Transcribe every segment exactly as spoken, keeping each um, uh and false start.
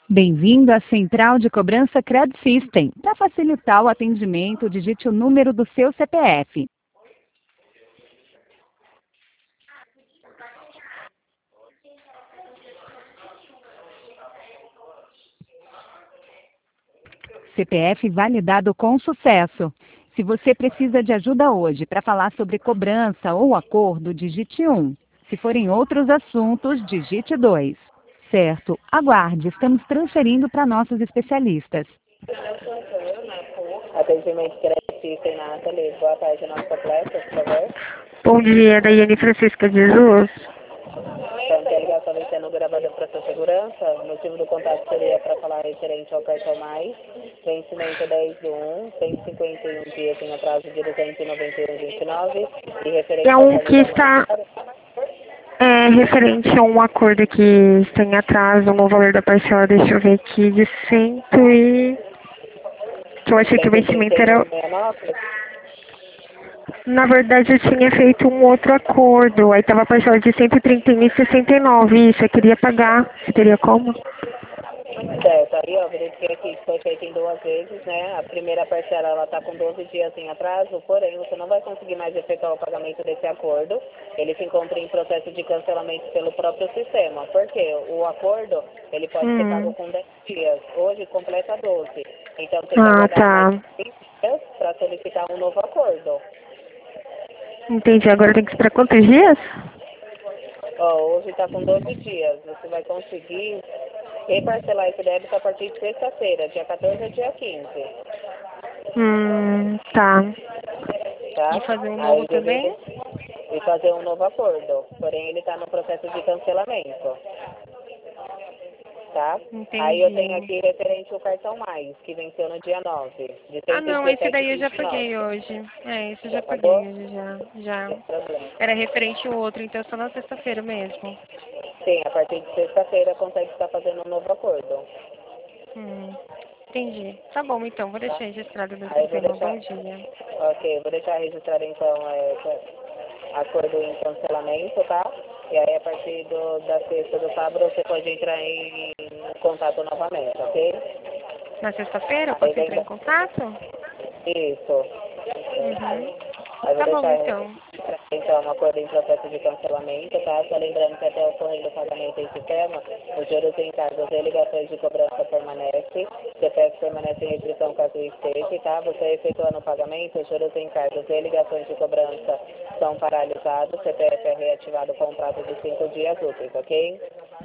Bem-vindo à Central de Cobrança Cred System. Para facilitar o atendimento, digite o número do seu C P F. C P F validado com sucesso. Se você precisa de ajuda hoje para falar sobre cobrança ou acordo, digite um. Se forem outros assuntos, digite dois. Certo, aguarde, estamos transferindo para nossos especialistas. Atendimento Credit na Nathalie. Boa tarde, nosso completo, por favor. Bom dia, Daiane Francisca de Jesus. Então, que a ligação vem sendo gravada para sua segurança. O motivo do contato seria para falar referente ao cartão mais. Vencimento dez do um, cento e cinquenta e um dias em atraso de duzentos e noventa e um vírgula vinte e nove. E referente É ao um que cartão está é, referente a um acordo que está em atraso no valor da parcela, deixa eu ver aqui, de cento e... que eu achei que o vencimento era... cento e trinta e um vírgula sessenta e nove. Na verdade, eu tinha feito um outro acordo, aí estava a parcela de cento e trinta e um vírgula sessenta e nove, isso, eu queria pagar, você teria como? Certo, aí eu verifiquei aqui que foi feito em duas vezes, né? A primeira parcela ela está com doze dias em atraso, porém você não vai conseguir mais efetuar o pagamento desse acordo. Ele se encontra em processo de cancelamento pelo próprio sistema. Por quê? O acordo ele pode ser pago Hum. com dez dias, hoje completa doze. Então tem que Ah, aguardar mais tá. vinte dias para solicitar um novo acordo. Entendi, agora tem que esperar quantos dias? Ó, hoje está com doze dias, você vai conseguir reparcelar esse débito a partir de sexta-feira, dia quatorze a dia quinze. Hum, tá. Tá? E fazer um novo Aí também? deveria e fazer um novo acordo. Porém, ele está no processo de cancelamento. Tá? Aí eu tenho Entendi. aqui referente ao cartão mais, que venceu no dia nove, de Ah, cento e não, esse dezessete daí eu já vírgula vinte e paguei nove. hoje. É, esse eu Já já paguei pagou? hoje, já. Já. Sem problema. Era referente ao outro, então só na sexta-feira mesmo. Sim, a partir de sexta-feira consegue estar fazendo um novo acordo. Hum, entendi. Tá bom, então, vou Tá? deixar registrado no Aí eu vou sistema. deixar. Bom dia. Ok, eu vou deixar registrado então é, acordo em cancelamento, tá? E aí a partir do, da sexta do sábado você pode entrar em, em contato novamente, ok? Na sexta-feira eu Aí posso entrar em lembra. contato? Isso. Uhum. Aí eu vou Tá bom, deixar então. então um acordo em processo de cancelamento, tá? Só lembrando que até o ocorrer do pagamento em sistema, os juros em cargos e ligações de cobrança permanecem, C P F permanece em restrição caso esteja, tá? Você efetuando o pagamento, os juros em cargos e ligações de cobrança são paralisados, C P F é reativado com um prazo de cinco dias úteis, ok?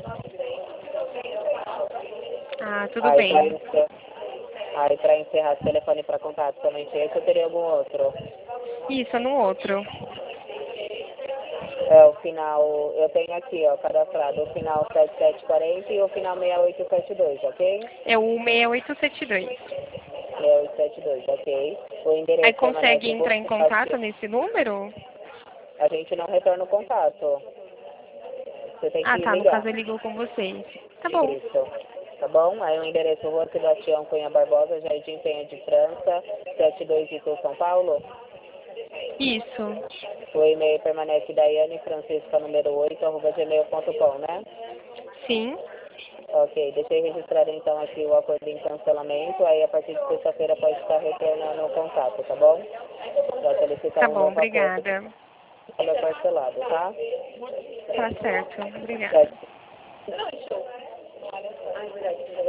Ah, tudo Aí para bem. encerrar, aí para encerrar, telefone para contato somente esse ou teria algum outro? Isso, no outro. É o final, eu tenho aqui, ó, cadastrado o final sete sete quatro zero e o final seis oito sete dois, ok? É o seis oito sete dois. seis oito sete dois, ok? O Aí endereço consegue permanece entrar em igual contato nesse número? a gente não retorna o contato. Você tem Ah, que tá, no ligar. caso ele ligou com vocês. Tá bom. Isso. Tá bom? Aí o endereço Rua Sebastião Cunha Barbosa, Jardim Penha de França, setenta e dois Itu, São Paulo. Isso. O e-mail permanece Daiane Francisca número oito, arroba gmail ponto com, né? Sim. Ok, deixei registrado então aqui o acordo em cancelamento, aí a partir de sexta-feira pode estar retornando o contato, tá bom? Para solicitar Tá um bom, novo acordo obrigada. pelo parcelado, tá? Tá certo. Obrigada. Certo.